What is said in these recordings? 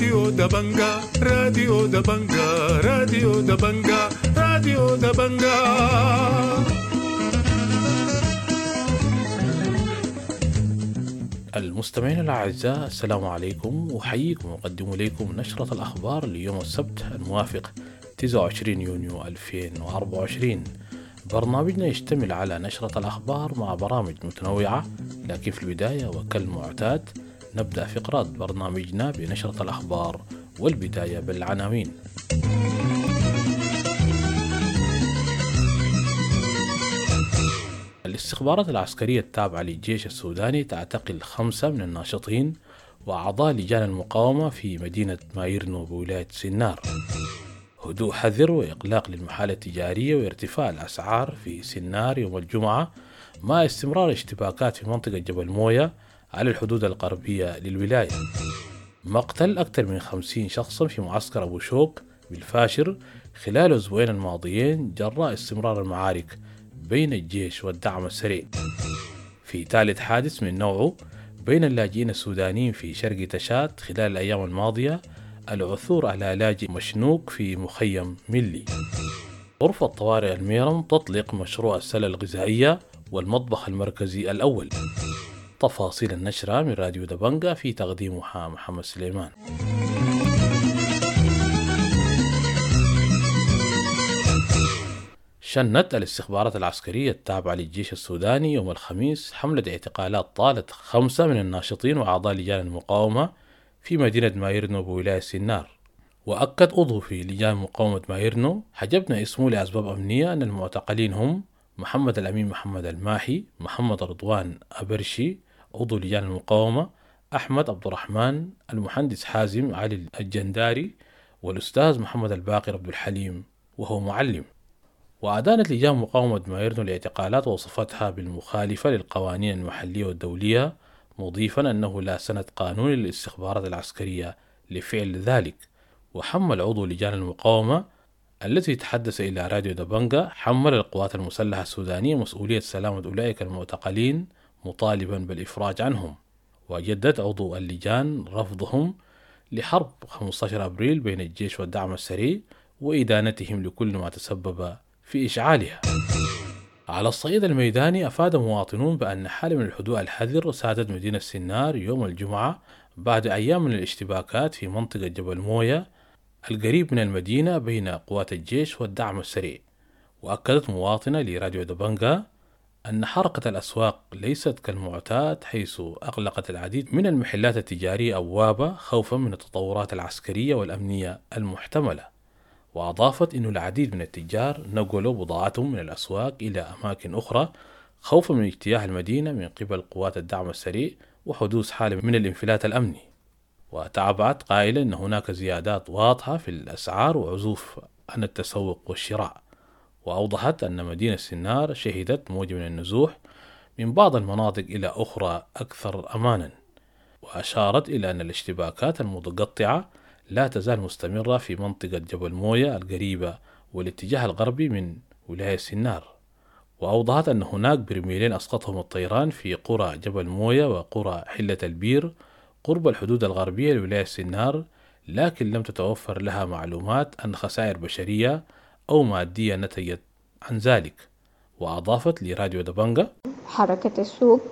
راديو دبنجا راديو دبنجا راديو دبنجا راديو دبنجا. المستمعين الأعزاء، السلام عليكم، وحييكم وأقدم إليكم نشرة الأخبار ليوم السبت الموافق 29 يونيو 2024. برنامجنا يشتمل على نشرة الأخبار مع برامج متنوعة، لكن في البداية وكالمعتاد نبدأ فقرات برنامجنا بنشرة الأخبار، والبداية بالعناوين. الاستخبارات العسكرية التابعة للجيش السوداني تعتقل 5 من الناشطين وأعضاء لجان المقاومة في مدينة مايرنو بولاية سنار. هدوء حذر وإغلاق للمحال التجارية وارتفاع الأسعار في سنار يوم الجمعة، مع استمرار اشتباكات في منطقة جبل موية على الحدود الغربية للولاية. مقتل أكثر من 50 شخصا في معسكر أبو شوق بالفاشر خلال الأسبوعين الماضيين جراء استمرار المعارك بين الجيش والدعم السريع. في ثالث حادث من نوعه بين اللاجئين السودانيين في شرق تشاد خلال الأيام الماضية، العثور على لاجئ مشنوق في مخيم ملي. غرفة طوارئ الميرم تطلق مشروع السلة الغذائية والمطبخ المركزي الأول. تفاصيل النشرة من راديو دبنجا في تقديمها محمد سليمان. شنت الاستخبارات العسكرية التابعة للجيش السوداني يوم الخميس حملة اعتقالات طالت 5 من الناشطين وأعضاء لجان المقاومة في مدينة مايرنو بولاية سنار. وأكد عضو في لجان مقاومة مايرنو حجبنا اسمه لأسباب أمنية أن المعتقلين هم محمد الأمين محمد الماحي، محمد رضوان أبرشي عضو لجان المقاومة، أحمد عبد الرحمن، المهندس حازم علي الجنداري، والأستاذ محمد الباقر عبد الحليم وهو معلم. وأدانت لجان مقاومة مايرنو الاعتقالات ووصفتها بالمخالفة للقوانين المحلية والدولية، مضيفا أنه لا سند قانوني للاستخبارات العسكرية لفعل ذلك. وحمل عضو لجان المقاومة الذي تحدث إلى راديو دبنجا حمل القوات المسلحة السودانية مسؤولية سلامة أولئك المعتقلين، مطالبا بالإفراج عنهم. وجدد عضو اللجان رفضهم لحرب 15 أبريل بين الجيش والدعم السريع وإدانتهم لكل ما تسبب في إشعالها. على الصعيد الميداني، أفاد مواطنون بأن حالة من الهدوء الحذر سادت مدينة سنار يوم الجمعة بعد أيام من الاشتباكات في منطقة جبل موية القريب من المدينة بين قوات الجيش والدعم السريع. وأكدت مواطنة لراديو دبنجا أن حركة الأسواق ليست كالمعتاد، حيث أغلقت العديد من المحلات التجارية أبوابها خوفا من التطورات العسكرية والأمنية المحتملة. وأضافت أن العديد من التجار نقلوا بضاعتهم من الأسواق إلى أماكن أخرى خوفا من اجتياح المدينة من قبل قوات الدعم السريع وحدوث حالة من الانفلات الأمني. وتعبت قائلة أن هناك زيادات واضحة في الأسعار وعزوف عن التسوق والشراء. وأوضحت أن مدينة سنار شهدت موجة من النزوح من بعض المناطق إلى أخرى أكثر أمانا. وأشارت إلى أن الاشتباكات المتقطعة لا تزال مستمرة في منطقة جبل موية القريبة والاتجاه الغربي من ولاية سنار. وأوضحت أن هناك برميلين أسقطهم الطيران في قرى جبل موية وقرى حلة البير قرب الحدود الغربية لولاية سنار، لكن لم تتوفر لها معلومات عن خسائر بشرية أو مادية نتجت عن ذلك. وأضافت لراديو دبنجا: حركة السوق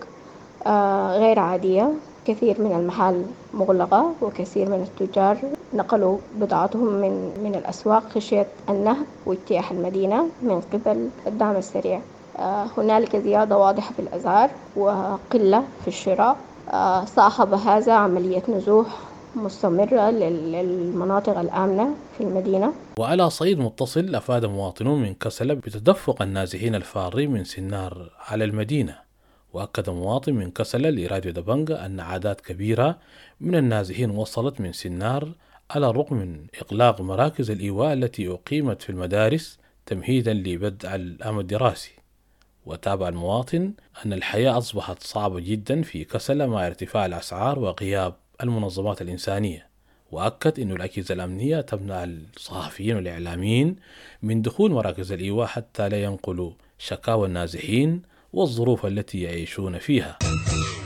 غير عادية، كثير من المحال مغلقة وكثير من التجار نقلوا بضاعتهم من الأسواق خشية النهب واجتياح المدينة من قبل الدعم السريع. هنالك زيادة واضحة في الأسعار وقلة في الشراء. صاحب هذا عملية نزوح مستمرة للمناطق الآمنة في المدينة. وعلى صعيد متصل، أفاد مواطنون من كسلة بتدفق النازحين الفارين من سنار على المدينة. وأكد مواطن من كسلة لراديو دبنجا أن أعداد كبيرة من النازحين وصلت من سنار على الرغم من إغلاق مراكز الإيواء التي أقيمت في المدارس تمهيدا لبدء العام الدراسي. وتابع المواطن أن الحياة أصبحت صعبة جدا في كسلة مع ارتفاع الأسعار وغياب المنظمات الإنسانية. وأكد أن الأجهزة الأمنية تمنع الصحفيين والإعلاميين من دخول مراكز الإيواء حتى لا ينقلوا شكاوى النازحين والظروف التي يعيشون فيها.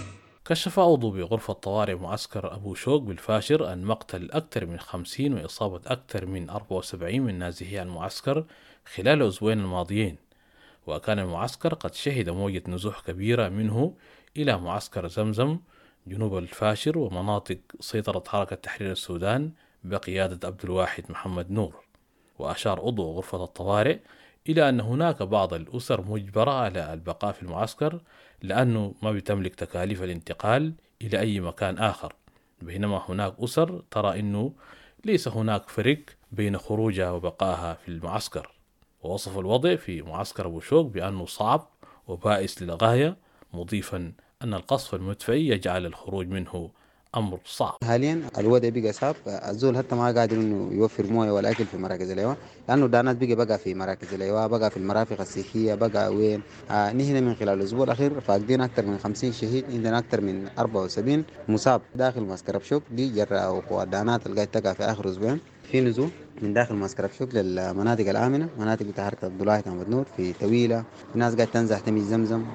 كشف عضو بغرفة طوارئ معسكر أبو شوق بالفاشر عن مقتل أكثر من 50 وإصابة أكثر من 74 من نازحي المعسكر خلال الأسبوعين الماضيين، وكان المعسكر قد شهد موجة نزوح كبيرة منه إلى معسكر زمزم جنوب الفاشر ومناطق سيطرة حركة تحرير السودان بقيادة عبد الواحد محمد نور. وأشار عضو غرفة الطوارئ إلى أن هناك بعض الأسر مجبرة على البقاء في المعسكر لأنه ما بتملك تكاليف الانتقال إلى أي مكان آخر، بينما هناك أسر ترى أنه ليس هناك فرق بين خروجها وبقائها في المعسكر. ووصف الوضع في معسكر أبو شوق بأنه صعب وبائس للغاية، مضيفا أن القصف المدفعي يجعل الخروج منه أمر صعب. حاليا الوضع بقى صعب، الزول حتى ما قادر انه يوفر مويه ولا اكل في مراكز الايواء، لانه دانات بقى في مراكز الايواء، بقى في المرافق الصحيه، بقى وين. نحن من خلال الاسبوع الاخير فاقدين اكثر من 50 شهيد، عندنا اكثر من 74 مصاب داخل معسكر ابشوك دي جراء وقوع الدانات اللي قاعد تقع في اخر اسبوعين. في نزول من داخل معسكر ابشوك للمناطق الامنه، مناطق بتاع حركه عبد الله محمد نور في طويله، الناس قاعد تنزح تمي زمزم.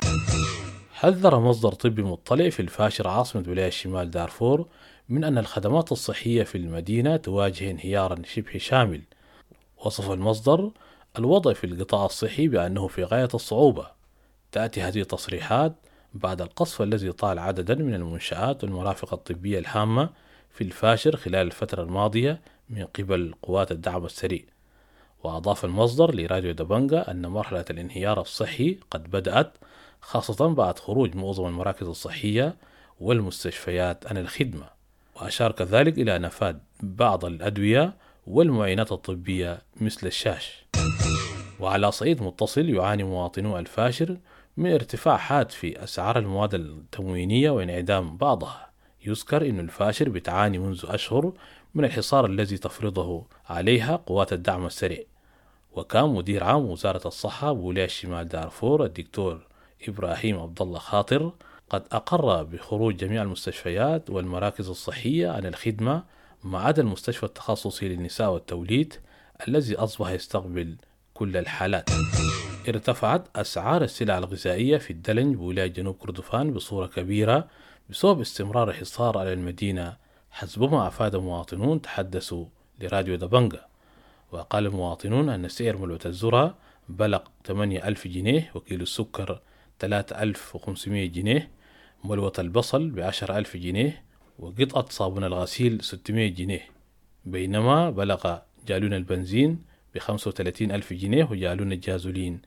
حذر مصدر طبي مطلع في الفاشر عاصمة ولاية شمال دارفور من أن الخدمات الصحية في المدينة تواجه انهيارا شبه شامل. وصف المصدر الوضع في القطاع الصحي بأنه في غاية الصعوبة. تأتي هذه التصريحات بعد القصف الذي طال عددا من المنشآت والمرافق الطبية الهامة في الفاشر خلال الفترة الماضية من قبل قوات الدعم السريع. وأضاف المصدر لراديو دبنجا أن مرحلة الانهيار الصحي قد بدأت، خاصة بعد خروج معظم المراكز الصحية والمستشفيات عن الخدمة. وأشار كذلك إلى نفاذ بعض الأدوية والمعينات الطبية مثل الشاش. وعلى صعيد متصل، يعاني مواطنو الفاشر من ارتفاع حاد في أسعار المواد التموينية وانعدام بعضها. يذكر أن الفاشر بتعاني منذ أشهر من الحصار الذي تفرضه عليها قوات الدعم السريع. وكان مدير عام وزارة الصحة بولاية شمال دارفور الدكتور إبراهيم عبد الله خاطر قد أقر بخروج جميع المستشفيات والمراكز الصحية عن الخدمة ما عدا المستشفى التخصصي للنساء والتوليد الذي أصبح يستقبل كل الحالات. ارتفعت أسعار السلع الغذائية في الدلنج بولاية جنوب كردفان بصورة كبيرة بسبب استمرار الحصار على المدينة، حسب ما أفاد مواطنون تحدثوا لراديو دبنجا. وقال المواطنون أن سعر ملوة الذرة بلغ 8,000 جنيه، وكيلو السكر 3,500 جنيه، ملوة البصل 10,000 جنيه، وقطعة صابون الغسيل 600 جنيه، بينما بلغ جالون البنزين 35,000 جنيه وجالون الجازولين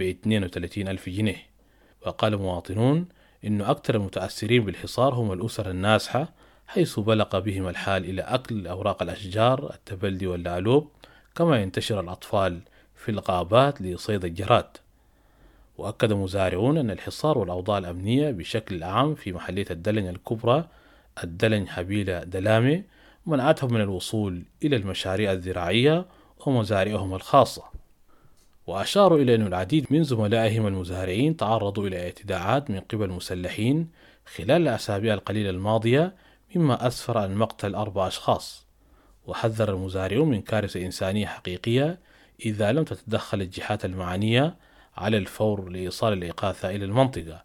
32,000 جنيه. وقال مواطنون إن أكثر المتأثرين بالحصار هم الأسر النازحة، حيث بلغ بهم الحال إلى أكل أوراق الأشجار التبلدي واللعلوب، كما ينتشر الأطفال في الغابات لصيد الجراد. وأكد مزارعون أن الحصار والأوضاع الأمنية بشكل عام في محلية الدلنج الكبرى الدلنج حبيلة دلامي منعتهم من الوصول إلى المشاريع الزراعية ومزارعهم الخاصة. وأشاروا إلى أن العديد من زملائهم المزارعين تعرضوا إلى اعتداءات من قبل مسلحين خلال الأسابيع القليلة الماضية، مما أسفر عن مقتل 4 أشخاص. وحذر المزارعون من كارثة إنسانية حقيقية إذا لم تتدخل الجهات المعنية على الفور لإيصال الإغاثة إلى المنطقة.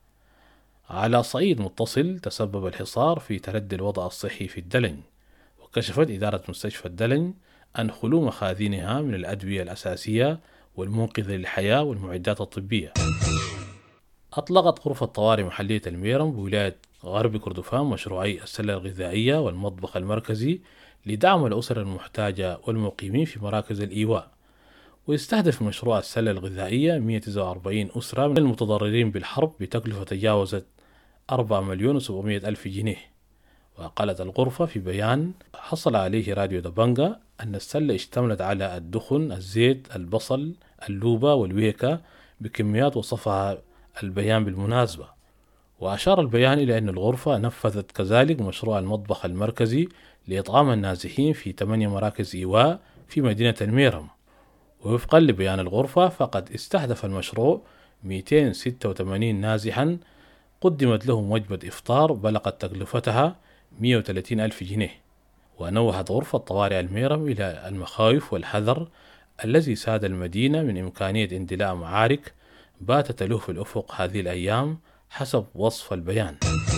على صعيد متصل، تسبب الحصار في تردي الوضع الصحي في الدلنج، وكشفت إدارة مستشفى الدلنج عن خلو مخازنها من الأدوية الأساسية والمنقذة للحياة والمعدات الطبية. أطلقت غرفة طوارئ محلية الميرم بولاية غرب كردفان مشروعي السلة الغذائية والمطبخ المركزي لدعم الأسر المحتاجة والمقيمين في مراكز الإيواء. ويستهدف مشروع السلة الغذائية 149 أسرة من المتضررين بالحرب بتكلفة تجاوزت 4,700,000 جنيه. وقالت الغرفة في بيان حصل عليه راديو دبنجا أن السلة اشتملت على الدخن، الزيت، البصل، اللوبة والويكة بكميات وصفها البيان بالمناسبة. وأشار البيان إلى أن الغرفة نفذت كذلك مشروع المطبخ المركزي لإطعام النازحين في 8 مراكز إيواء في مدينة الميرم. ووفقا لبيان الغرفة فقد استهدف المشروع 286 نازحا قدمت لهم وجبة إفطار بلغت تكلفتها 130,000 جنيه. ونوهت غرفة طوارئ الميرم إلى المخاوف والحذر الذي ساد المدينة من إمكانية اندلاع معارك باتت تلوح في الأفق هذه الأيام حسب وصف البيان.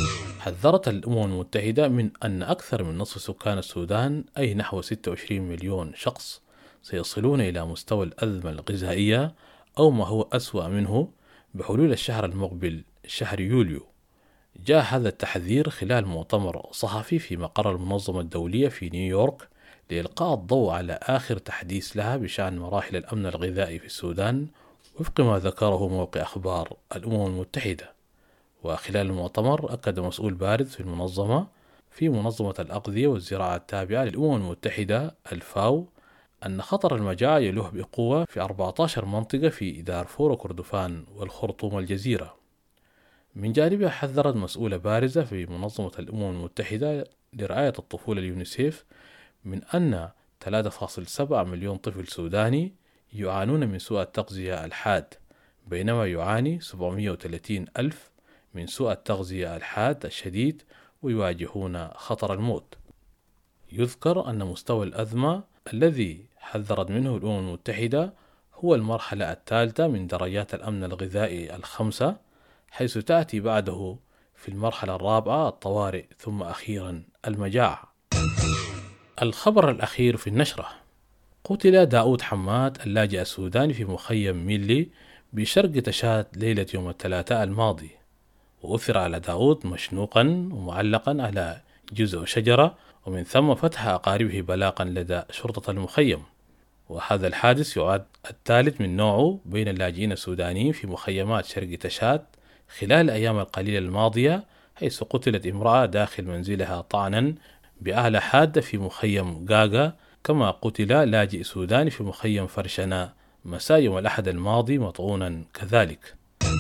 حذرت الأمم المتحدة من أن أكثر من نصف سكان السودان، أي نحو 26 مليون شخص، سيصلون إلى مستوى الأزمة الغذائية أو ما هو أسوأ منه بحلول الشهر المقبل شهر يوليو. جاء هذا التحذير خلال مؤتمر صحفي في مقر المنظمة الدولية في نيويورك لإلقاء الضوء على آخر تحديث لها بشأن مراحل الأمن الغذائي في السودان وفق ما ذكره موقع أخبار الأمم المتحدة. وخلال المؤتمر أكد مسؤول بارز في منظمة الأغذية والزراعة التابعة للأمم المتحدة الفاو أن خطر المجاعة يلوح بقوة في 14 منطقة في دارفور وكردفان والخرطوم والجزيرة. من جانبها حذرت مسؤولة بارزة في منظمة الأمم المتحدة لرعاية الطفولة اليونيسيف من أن 3.7 مليون طفل سوداني يعانون من سوء التغذية الحاد، بينما يعاني 730 ألف من سوء التغذية الحاد الشديد ويواجهون خطر الموت. يذكر أن مستوى الأزمة الذي حذرت منه الأمم المتحدة هو المرحلة الثالثة من درجات الأمن الغذائي الخمسة، حيث تأتي بعده في المرحلة الرابعة الطوارئ ثم أخيرا المجاعة. الخبر الأخير في النشرة: قتل داود حماد اللاجئ السوداني في مخيم ميلي بشرق تشاد ليلة يوم الثلاثاء الماضي، وأثر على داود مشنوقا ومعلقا على جزء شجرة، ومن ثم فتح أقاربه بلاغا لدى شرطة المخيم. وهذا الحادث يعد الثالث من نوعه بين اللاجئين السودانيين في مخيمات شرق تشاد خلال الأيام القليلة الماضية، حيث قتلت امرأة داخل منزلها طعنا بآلة حادة في مخيم غاغا، كما قتل لاجئ سوداني في مخيم فرشنا مساء يوم الأحد الماضي مطعونا كذلك.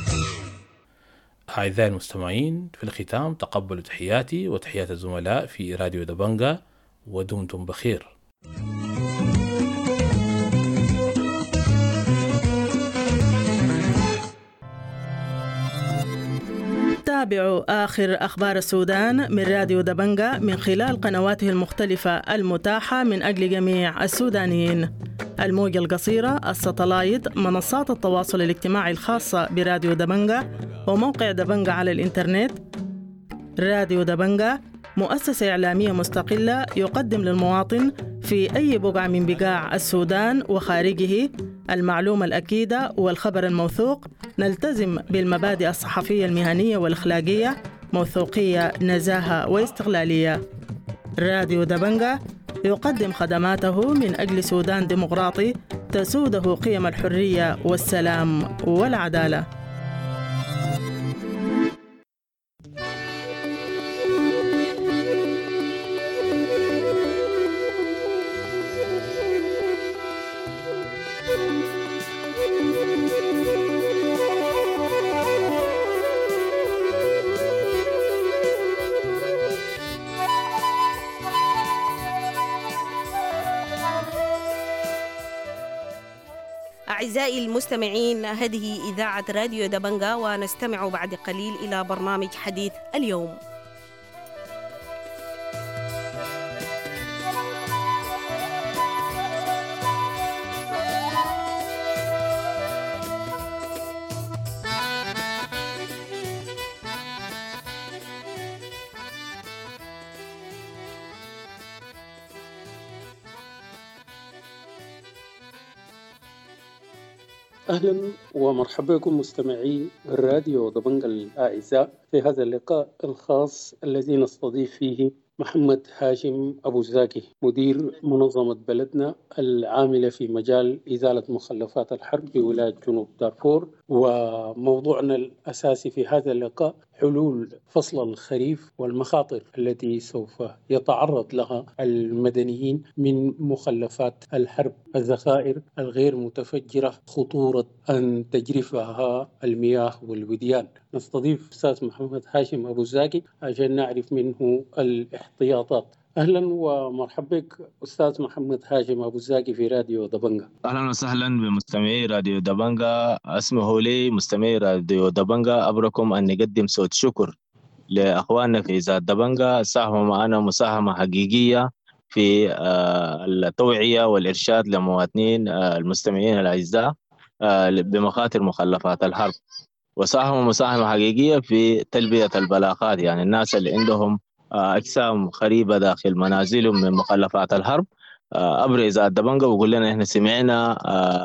أعزائي المستمعين، في الختام تقبلوا تحياتي وتحيات الزملاء في راديو دبنجا، ودمتم بخير. تابعوا آخر أخبار السودان من راديو دبنجا من خلال قنواته المختلفة المتاحة من أجل جميع السودانيين: الموجة القصيرة، الساتلايت، منصات التواصل الاجتماعي الخاصة براديو دبنجا، وموقع دبنجا على الإنترنت. راديو دبنجا مؤسسة إعلامية مستقلة يقدم للمواطن في أي بقعة من بقاع السودان وخارجه المعلومة الأكيدة والخبر الموثوق. نلتزم بالمبادئ الصحفية المهنية والأخلاقية: موثوقية، نزاهة، واستقلالية. راديو دبنجا يقدم خدماته من أجل سودان ديمقراطي تسوده قيم الحرية والسلام والعدالة. أعزائي المستمعين، هذه إذاعة راديو دبنجا، ونستمع بعد قليل إلى برنامج حديث اليوم. أهلا ومرحبا بكم مستمعي الراديو دبنجا الأعزاء في هذا اللقاء الخاص الذي نستضيف فيه محمد هاشم أبو زاكي، مدير منظمة بلدنا العاملة في مجال إزالة مخلفات الحرب في ولاية جنوب دارفور. وموضوعنا الأساسي في هذا اللقاء حلول فصل الخريف والمخاطر التي سوف يتعرض لها المدنيين من مخلفات الحرب، الذخائر الغير متفجرة، خطورة أن تجرفها المياه والوديان. نستضيف أستاذ محمد هاشم أبو زاكي عشان نعرف منه الاحتياطات. أهلا ومرحبا بك أستاذ محمد هاشم أبو زاكي في راديو دبنجا. أهلا وسهلا بمستمعي راديو دبنجا. اسمحوا لي مستمعي راديو دبنجا أبركم أن نقدم صوت شكر لأخواننا في إذاعة دبنجا، ساهموا معنا مساهمة حقيقية في التوعية والإرشاد لمواطنين المستمعين الأعزاء بمخاطر مخلفات الحرب. وساهموا مساهمة حقيقية في تلبية البلاغات. يعني الناس اللي عندهم أجسام خريبة داخل منازلهم من مخلفات الحرب أبرز الدبنجة ويقول لنا إحنا سمعنا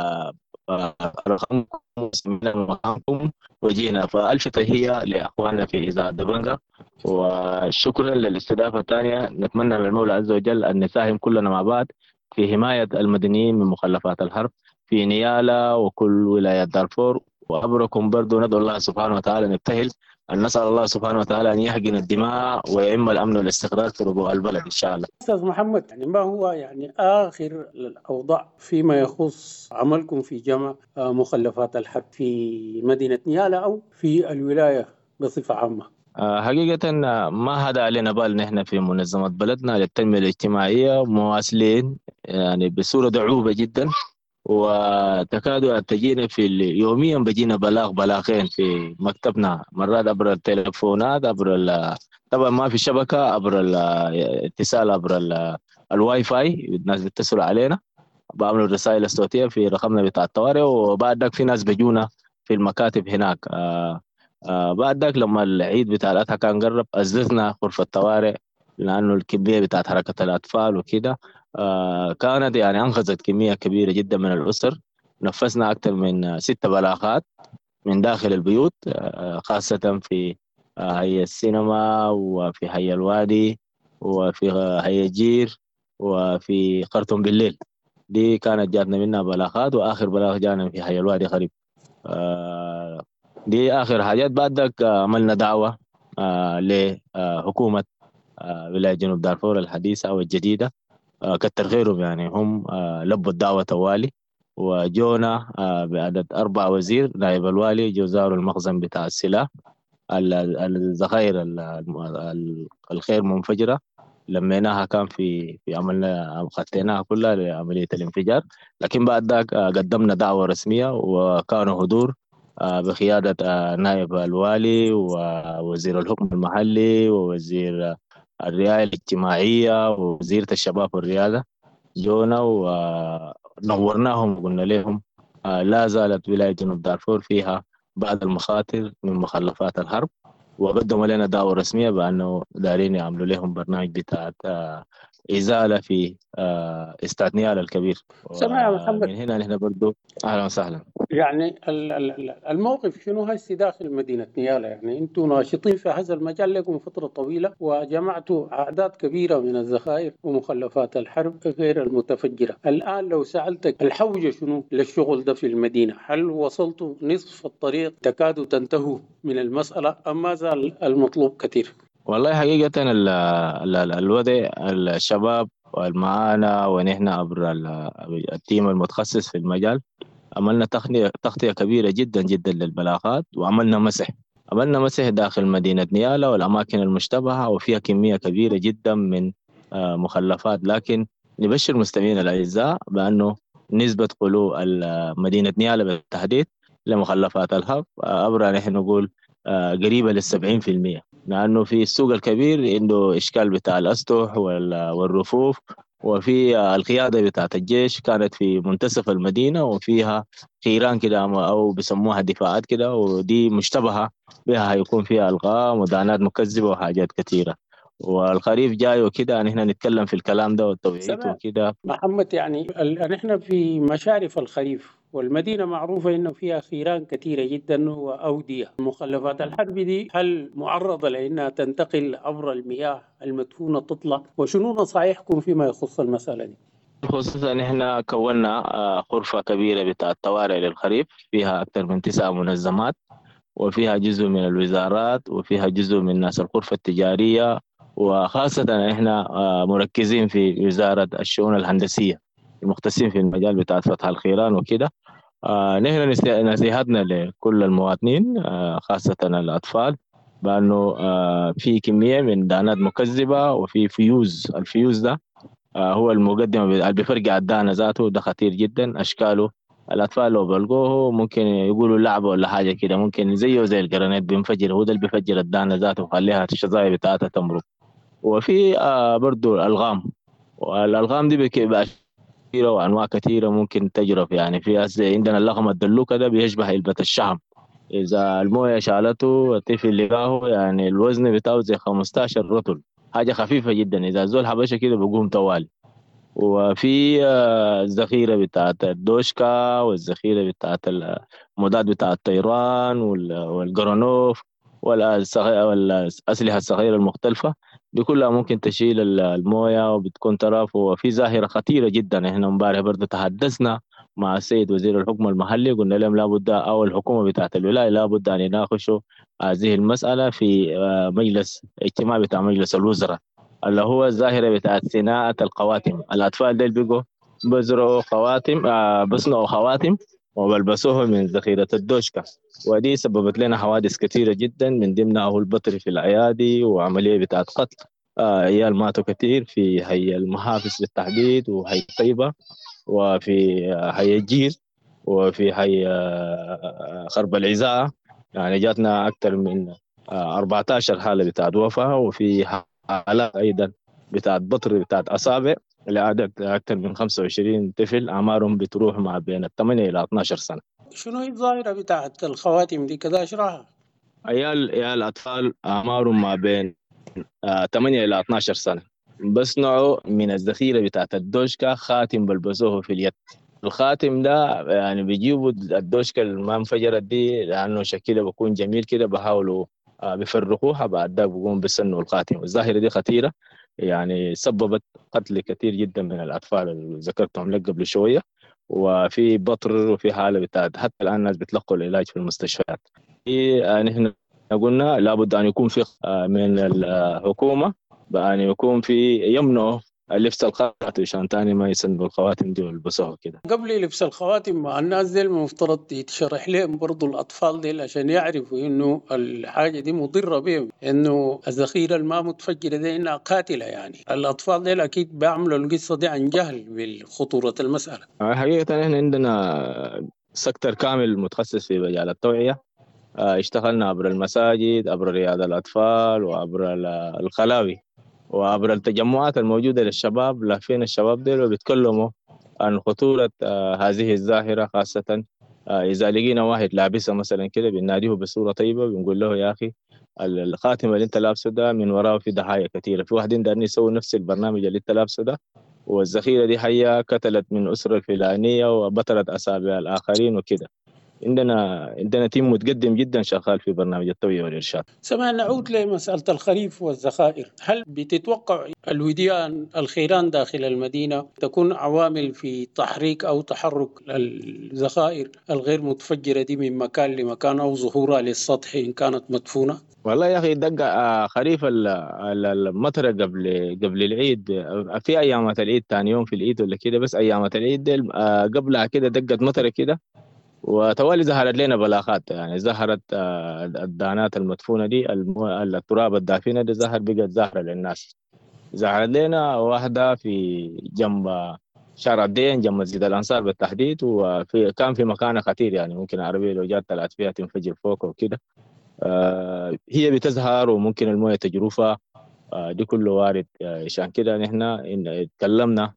رقمكم وسمعنا مقامكم وجينا. فالفتة هي لأخواننا في إذاعة دبنجة، وشكرا للاستضافة الثانية. نتمنى من المولى عز وجل أن نساهم كلنا مع بعض في حماية المدنيين من مخلفات الحرب في نيالا وكل ولايات دارفور. وأبركم برضو ندعو الله سبحانه وتعالى نبتهل أن نسأل الله سبحانه وتعالى أن يحقن الدماء ويعم الأمن والاستقرار في ربوع البلد إن شاء الله. أستاذ محمد، يعني ما هو يعني آخر الأوضاع فيما يخص عملكم في جمع مخلفات الحرب في مدينة نيالا أو في الولاية بصفة عامة؟ حقيقة ما هذا علينا بال نحن في منظمة بلدنا للتنمية الاجتماعية مواصلين يعني بصورة دعوبة جدا، وتكاد تجينا يوميا بجينا بلاغين في مكتبنا، مرات عبر التليفونات طبعا ما في شبكة، عبر الاتصال عبر الواي فاي، الناس بيتصلوا علينا بعملوا الرسائل الصوتية في رقمنا بتاع الطوارئ. وبعد ذاك في ناس بيجونا في المكاتب هناك. بعد ذاك لما العيد بتاع الأضحى كان قرب أززنا غرفة الطوارئ لأنه الكمية بتاعت حركة الأطفال وكده كانت يعني أنقذت كمية كبيرة جدا من الأسر. نفذنا أكثر من 6 بلاغات من داخل البيوت، خاصة في هي السينما وفي هي الوادي وفي هي جير وفي خرطوم بالليل. دي كانت جاتنا منها بلاغات، وآخر بلاغ جانا في هي الوادي قريب. دي آخر حاجات. بعد ذاك عملنا دعوة لحكومة ولاية جنوب دارفور الحديثة والجديدة، كتر خيرهم يعني هم لبوا الدعوة توالي وجونا بعدد 4 وزير نائب الوالي جو زاروا المخزن بتاع السلاح، الذخائر الخير منفجرة لميناها، كان في عملنا خطيناها كلها لعملية الانفجار. لكن بعد ذاك قدمنا دعوة رسمية وكانوا حضور بقيادة نائب الوالي ووزير الحكم المحلي ووزير الرعاية الاجتماعية ووزيرة الشباب والرياضة. جونا ونورناهم وقلنا لهم لا زالت ولاية جنوب دارفور فيها بعض المخاطر من مخلفات الحرب، وقدموا لنا دعوة رسمية بأنه دارين يعملوا لهم برنامج بتاع إزالة في استاد نيالا الكبير. سمع محمد، من هنا نحن برضو أهلا وسهلا. يعني الموقف شنو هسه داخل مدينة نيالا؟ يعني أنتم ناشطين في هذا المجال لكم فترة طويلة وجمعتوا أعداد كبيرة من الذخائر ومخلفات الحرب غير المتفجرة. الآن لو سألتك الحوجة شنو للشغل ده في المدينة، هل وصلتوا نصف الطريق تكادوا تنتهوا من المسألة أم ما زال المطلوب كثير؟ والله حقيقة الوضع الشباب والمعانا ونحن عبر التيم المتخصص في المجال عملنا تغطية كبيرة جدا جدا للبلاغات، وعملنا مسح داخل مدينة نيالا والأماكن المشتبهة وفيها كمية كبيرة جدا من مخلفات. لكن نبشر المستمعين الأعزاء بأنه نسبة قلوب مدينة نيالا بالتحديد لمخلفات الحرب أبرى نحن نقول قريبة لل70%، لأنه في السوق الكبير عنده إشكال بتاع الأسطح والرفوف، وفي القيادة بتاعت الجيش كانت في منتصف المدينة وفيها خيران كده أو بسموها دفاعات كده، ودي مشتبهة بها هيكون فيها ألغام ودانات مكذبة وحاجات كثيرة. والخريف جاي وكده نحن نتكلم في الكلام ده والتوعيت وكده. محمد، يعني نحن في مشارف الخريف والمدينة معروفة إنه فيها خيران كثيرة جدا وأودية. مخلفات الحرب دي هل معرضة لأنها تنتقل عبر المياه المدفونة تطلع؟ وشنو نصائحكم فيما يخص المسألة دي؟ خصوصا نحن كونا غرفة كبيرة بتاع الطوارئ للخريف فيها أكثر من 9 منظمات، وفيها جزء من الوزارات وفيها جزء من ناس الغرفة التجارية، وخاصة احنا مركزين في وزارة الشؤون الهندسية المختصين في المجال بتاع فتح الخيران وكده. نحن نصيحتنا لكل المواطنين خاصة الأطفال بأنه في كمية من دانات مكذبة وفي الفيوز ده هو المقدمة اللي بيفرقع الدانة ذاته، ده خطير جدا. أشكاله الأطفال لو بلقوه ممكن يقولوا لعبة ولا حاجة كده، ممكن زيه زي الجرانيت بينفجر، هو ده اللي بيفجر الدانة ذاته وخليها الشظايا بتاعتها تمرق. وفي برضو الألغام دي بقى كثيرة وأنواع كثيرة ممكن تجرب. يعني في عندنا اللغم الدلوكة ده بيشبه علبة الشحم، إذا الموية شالته الطفل لقاه يعني الوزن بتاعه زي 15 رطل، حاجة خفيفة جدا. إذا الزول حبشة كده بقوم طوالي. وفي الذخيرة بتاعت الدوشكا، والذخيرة بتاعت المضاد بتاع الطيران والجرانوف والأسلحة الصغيرة المختلفة، دي كلها ممكن تشيل الموية وبتكون ترف. وفي ظاهرة خطيرة جدا، احنا امبارح برضه تحدثنا مع السيد وزير الحكم المحلي، قلنا لهم لابد أو الحكومة بتاعت الولاية لابد أن يناقشوا هذه المسألة في مجلس اجتماع بتاع مجلس الوزراء، اللي هو الظاهرة بتاعت صناعة الخواتم. الأطفال ديل بيقوا بزرعوا خواتم، بصنعوا خواتم وبلبسوها من ذخيرة الدوشكا، ودي سببت لنا حوادث كثيرة جدا، من ضمنها هو البطر في الأيادي وعملية بتاعت قتل عيال ماتوا كثير في هي المحافظ بالتحديد، وهي طيبة، وفي هي الجير، وفي هي خرب العزاء. يعني جاتنا أكثر من 14 حالة بتاعت وفاة، وفي حالات أيضا بتاعت بطر بتاعت أصابع لعدد أكثر من 25 طفل أعمارهم بتروح ما بين 8 إلى 12 سنة. شنو هي الظاهرة بتاعت الخواتم دي كده اشرحها؟ عيال أطفال أعمارهم ما بين 8 إلى 12 سنة بصنعوا من الذخيرة بتاعت الدوشكا خاتم بلبسوه في اليد. الخاتم ده يعني بيجيبوا الدوشكا ما انفجرت دي لأنه شكلها بيكون جميل كده، بحاولوا بيفرقوها، بعد ده بيقوم بيسنوا الخاتم. الظاهرة دي خطيرة، يعني سببت قتل كثير جدا من الأطفال اللي ذكرتهم لك قبل شوية، وفي بطر، وفي حالة بتاعت حتى الآن الناس بتلقوا العلاج في المستشفيات. نحن قلنا لابد أن يكون في من الحكومة بأن يكون في يمنعوا لبس الخواتم عشان تاني ما يسندوا الخواتم دي ويلبسوها كده. قبل لبس الخواتم مع الناس دي المفترض يتشرح لهم برضو الأطفال دي عشان يعرفوا إنه الحاجة دي مضرة بهم، إنه الذخيرة الماء متفجرة دي إنها قاتلة. يعني الأطفال دي أكيد بيعملوا القصة دي عن جهل بخطورة المسألة. حقيقة إحنا عندنا سكتر كامل متخصص في مجال التوعية، اشتغلنا عبر المساجد، عبر رياض الأطفال، وعبر الخلاوي، وعبر التجمعات الموجودة للشباب. لافين الشباب دي وبيتكلموا عن خطورة هذه الظاهرة، خاصة إذا لقينا واحد لابسها مثلا كده بناديه بصورة طيبة، بنقول له يا أخي الخاتم اللي انت لابسه ده من وراه في ضحايا كثيرة، في واحدين دارين يسووا نفس البرنامج اللي انت لابسه ده، والذخيرة دي حية قتلت من أسرة الفلانية وبطلت أصابع الآخرين وكده. عندنا تيم متقدم جدا شغال في برنامج التوعية والإرشاد. سمعنا نعود لمسألة الخريف والذخائر. هل بتتوقع الوديان الخيران داخل المدينة تكون عوامل في تحريك أو تحرك الذخائر الغير متفجرة دي من مكان لمكان، أو ظهورها للسطح إن كانت مدفونة؟ والله يا أخي دق خريف المطر قبل العيد، في أيامات العيد تاني يوم في العيد ولا كده، بس أيامات العيد قبلها كده دقت مطر كده، وتوالي ظهرت لنا بلاغات. يعني ظهرت الدانات المدفونة دي، التراب الدافنة دي بقت ظاهرة للناس. ظهرت لنا واحدة في جنب شارع الدين، جنب مسجد الأنصار بالتحديد، كان في مكان خطير، يعني ممكن العربية لو جات طلعت فيها تنفجر فوق وكده. هي بتظهر وممكن المويه تجرفها، دي كله وارد. عشان كده نحن اتكلمنا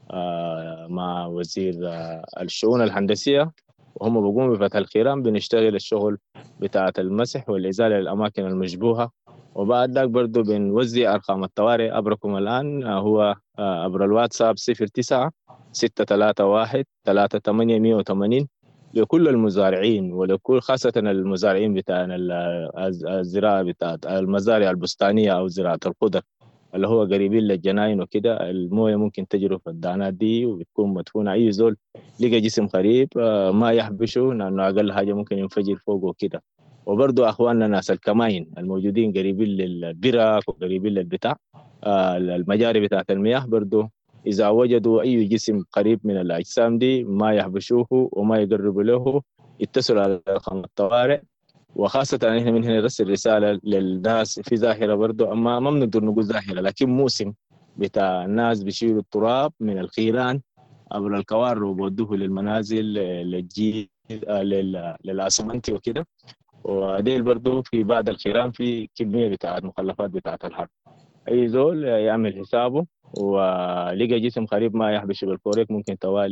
مع وزير الشؤون الهندسيه، وهم بيقوموا بفتح الخيران، بنشتغل الشغل بتاعة المسح والإزالة للأماكن المشبوهة. وبعد ذلك برضو بنوزع أرقام الطوارئ أبركم الآن، هو عبر الواتساب 09 631 3880 لكل المزارعين، ولكل خاصة المزارعين بتاع الزراعة بتاع المزارع البستانية أو زراعة الخضر اللي هو قريبين للجناين وكده. المويه ممكن تجرف الدانات دي وبتكون مدفونة. أي زول لقى جسم قريب ما يحبشه، لأنه أقل حاجة ممكن ينفجر فوقه وكده. وبرضو أخواننا ناس الكماين الموجودين قريبين للبرك وقريبين للبتاع المجاري بتاعت المياه، برضو إذا وجدوا أي جسم قريب من الأجسام دي ما يحبشوه وما يقربوا له، يتصلوا على رقم الطوارئ. وخاصة نحن من هنا نرسل رسالة للناس في ظاهرة برضو، أما ما بنقدر نقول ظاهرة لكن موسم بتاع الناس بيشيلوا التراب من الخيران عبر الكوار وبودوه للمنازل للجيل للأسمنتي وكده. وديل برضو في بعد الخيران في كمية بتاعت مخلفات بتاعت الحرب. أي زول يعمل حسابه ولقى جسم قريب ما يحبش بالفوريك ممكن توالي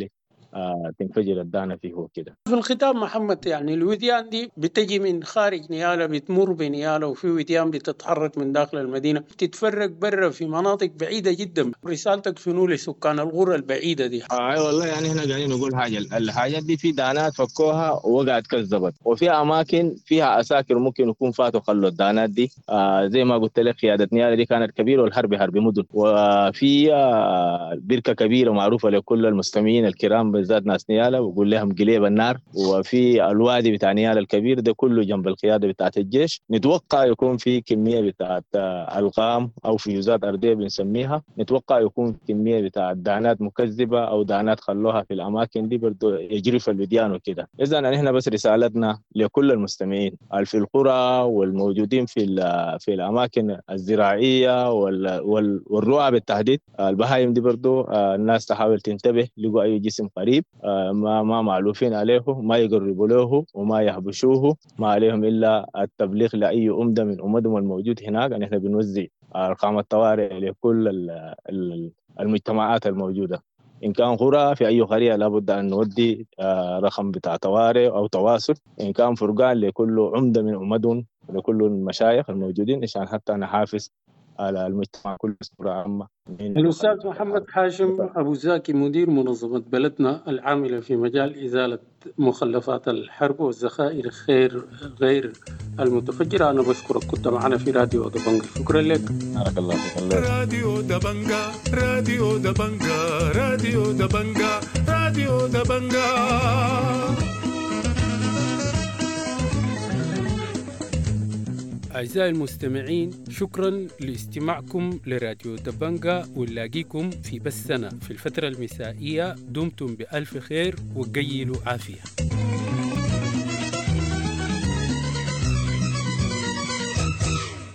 تنفجر الدانة فيه وكده. في الختام محمد، يعني الوديان دي بتجي من خارج نيالا، بتمر بنيالا، وفي وديان بتتحرك من داخل المدينة، بتتفرق برا في مناطق بعيدة جدا. رسالتك شنو لسكان القرى البعيدة دي؟ اي والله، يعني احنا قاعدين نقول حاجة، الحاجات دي في دانات فكوها ووقعت كذبت، وفي أماكن فيها عساكر ممكن يكون فاتوا خلوا الدانات دي. زي ما قلت لك قيادة نيالا دي كانت كبيرة، والحرب حرب مدن، وفي بركة كبيرة معروفة لكل المستمعين الكرام بالذات ناس نيالا، وقول لهم قليب النار. وفي الوادي بتاع نيالا الكبير ده كله جنب القيادة بتاعت الجيش. نتوقع يكون في كمية بتاعت الغام أو فيوزات أرضية بنسميها. نتوقع يكون كمية بتاعت دانات مكذبة أو دانات خلوها في الأماكن دي برضو يجري في الوديان وكده. إذن نحن بس رسالتنا لكل المستمعين في القرى والموجودين في الأماكن الزراعية والرعى بالتحديد، البهايم دي برضو الناس تحاول تنتبه، لقوا أي جسم قريب ما معلوفين عليه، ما يقربوا له وما يحبشوه، ما عليهم إلا التبليغ لأي أمدة من أمدهم الموجود هناك. أن إحنا بنوزع أرقام الطوارئ لكل المجتمعات الموجودة. إن كان قرى، في أي قرية لابد أن نودي رقم بتاع طوارئ أو تواصل. إن كان فرقان لكل عمدة من أمدهم، لكل المشايخ الموجودين، عشان حتى نحافظ على المجتمع كله بصورة عامة. الأستاذ محمد هاشم أبو زاكي، مدير منظمة بلدنا العاملة في مجال إزالة مخلفات الحرب والذخائر غير المتفجرة، أنا بشكرك، كنت معنا في راديو دبنجا. شكرا لك. بارك الله فيك. راديو دبنجا، راديو دبنجا، راديو دبنجا، راديو دبنجا. أعزائي المستمعين، شكرا لاستماعكم لراديو دبنجا، ونلاقيكم في بثنا في الفترة المسائية. دمتم بألف خير وقيلوا عافية.